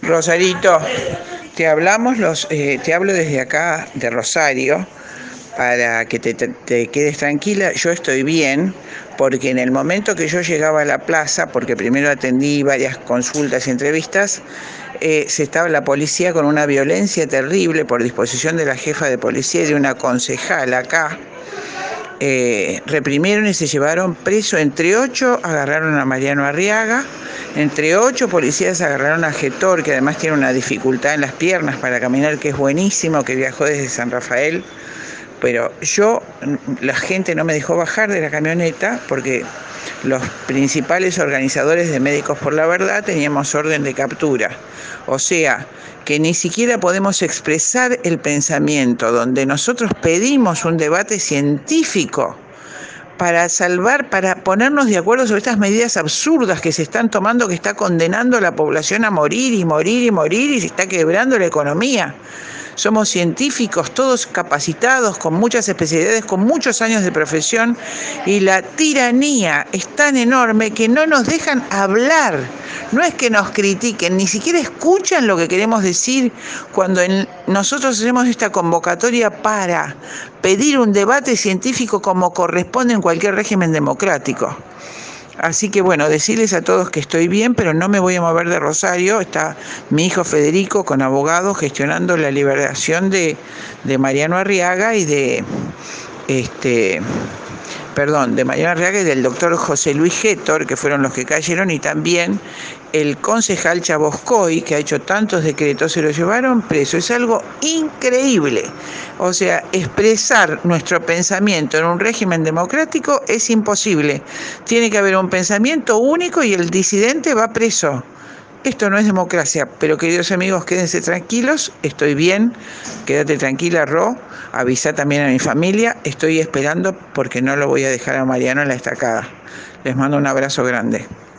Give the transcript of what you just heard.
Rosarito, te hablo desde acá de Rosario para que te quedes tranquila. Yo estoy bien porque en el momento que yo llegaba a la plaza, porque primero atendí varias consultas y entrevistas, se estaba la policía con una violencia terrible por disposición de la jefa de policía y de una concejal acá. Reprimieron y se llevaron preso entre 8, agarraron a Mariano Arriaga, entre 8 policías agarraron a Getor, que además tiene una dificultad en las piernas para caminar, que es buenísimo, que viajó desde San Rafael, pero la gente no me dejó bajar de la camioneta porque los principales organizadores de Médicos por la Verdad teníamos orden de captura. O sea, que ni siquiera podemos expresar el pensamiento, donde nosotros pedimos un debate científico para ponernos de acuerdo sobre estas medidas absurdas que se están tomando, que está condenando a la población a morir y morir y morir, y se está quebrando la economía. Somos científicos, todos capacitados, con muchas especialidades, con muchos años de profesión, y la tiranía es tan enorme que no nos dejan hablar. No es que nos critiquen, ni siquiera escuchan lo que queremos decir cuando nosotros hacemos esta convocatoria para pedir un debate científico como corresponde en cualquier régimen democrático. Así que bueno, decirles a todos que estoy bien, pero no me voy a mover de Rosario. Está mi hijo Federico con abogados gestionando la liberación de Mariano Arriaga y de Mariano Arriaga y del doctor José Luis Getor, que fueron los que cayeron, y también el concejal Chaboscoy, que ha hecho tantos decretos, se lo llevaron preso. Es algo increíble. O sea, expresar nuestro pensamiento en un régimen democrático es imposible. Tiene que haber un pensamiento único y el disidente va preso. Esto no es democracia, pero queridos amigos, quédense tranquilos, estoy bien, quédate tranquila, Ro, avisa también a mi familia, estoy esperando porque no lo voy a dejar a Mariano en la estacada. Les mando un abrazo grande.